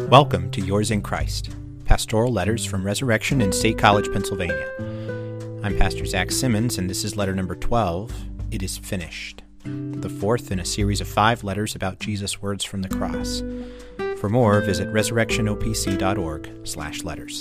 Welcome to Yours in Christ, pastoral letters from Resurrection in State College, Pennsylvania. I'm Pastor Zach Simmons, and this is letter number 12, It is Finished, the fourth in a series of 5 letters about Jesus' words from the cross. For more, visit resurrectionopc.org/letters.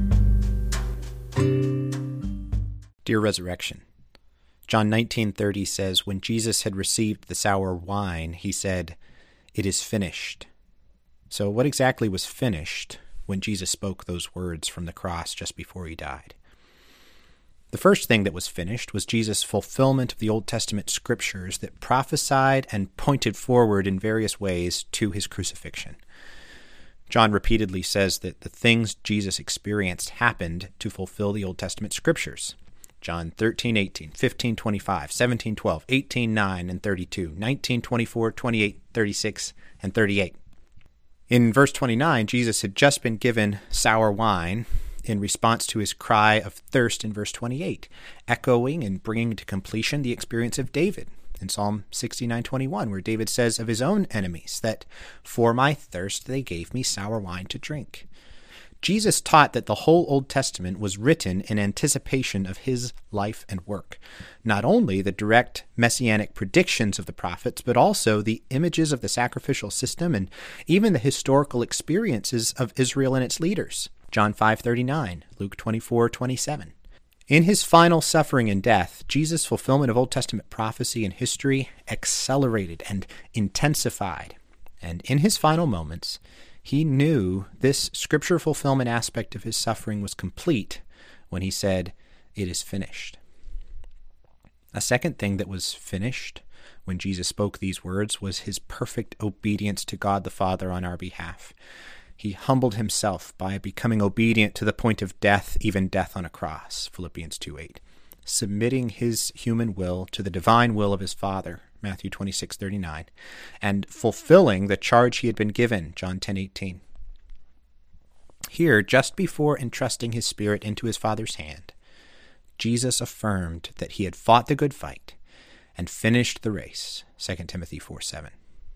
Dear Resurrection, John 19:30 says, when Jesus had received the sour wine, he said, "It is finished." So what exactly was finished when Jesus spoke those words from the cross just before he died? The first thing that was finished was Jesus' fulfillment of the Old Testament scriptures that prophesied and pointed forward in various ways to his crucifixion. John repeatedly says that the things Jesus experienced happened to fulfill the Old Testament scriptures. John 13:18, 15:25, 17:12, 18:9 and 32, 19:24, 28, 36, and 38. In verse 29, Jesus had just been given sour wine in response to his cry of thirst in verse 28, echoing and bringing to completion the experience of David in Psalm 69:21, where David says of his own enemies that, "For my thirst they gave me sour wine to drink." Jesus taught that the whole Old Testament was written in anticipation of his life and work. Not only the direct messianic predictions of the prophets, but also the images of the sacrificial system and even the historical experiences of Israel and its leaders. John 5:39, Luke 24:27. In his final suffering and death, Jesus' fulfillment of Old Testament prophecy and history accelerated and intensified. And in his final moments, he knew this scripture fulfillment aspect of his suffering was complete when he said, "It is finished." A second thing that was finished when Jesus spoke these words was his perfect obedience to God the Father on our behalf. He humbled himself by becoming obedient to the point of death, even death on a cross, Philippians 2:8, submitting his human will to the divine will of his Father, Matthew 26:39, and fulfilling the charge he had been given, John 10:18. Here, just before entrusting his spirit into his Father's hand, Jesus affirmed that he had fought the good fight and finished the race, 2 Timothy 4:7.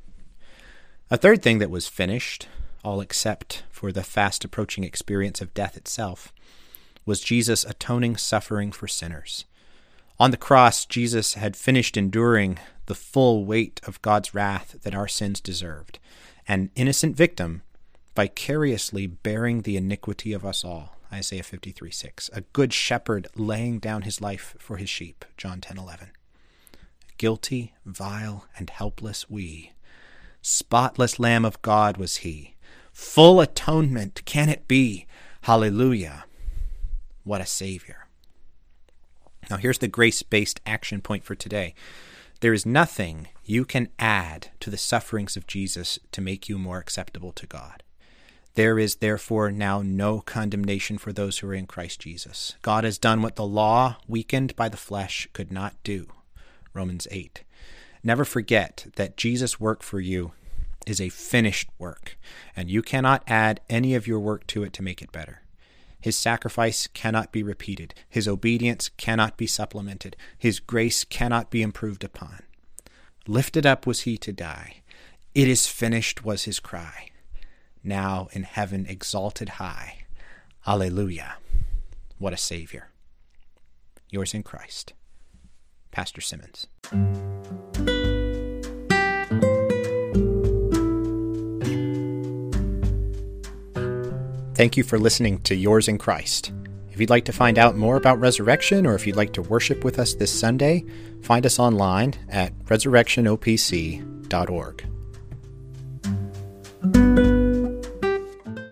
A third thing that was finished, all except for the fast approaching experience of death itself, was Jesus' atoning suffering for sinners. On the cross, Jesus had finished enduring the full weight of God's wrath that our sins deserved, an innocent victim vicariously bearing the iniquity of us all, Isaiah 53:6, a good shepherd laying down his life for his sheep, John 10:11. Guilty, vile, and helpless we. Spotless Lamb of God was he. Full atonement can it be? Hallelujah. What a Savior. Now here's the grace-based action point for today. There is nothing you can add to the sufferings of Jesus to make you more acceptable to God. There is therefore now no condemnation for those who are in Christ Jesus. God has done what the law, weakened by the flesh, could not do. Romans 8. Never forget that Jesus' work for you is a finished work, and you cannot add any of your work to it to make it better. His sacrifice cannot be repeated. His obedience cannot be supplemented. His grace cannot be improved upon. Lifted up was he to die. It is finished was his cry. Now in heaven exalted high. Alleluia. What a Savior. Yours in Christ, Pastor Simmons. Thank you for listening to Yours in Christ. If you'd like to find out more about Resurrection, or if you'd like to worship with us this Sunday, find us online at resurrectionopc.org.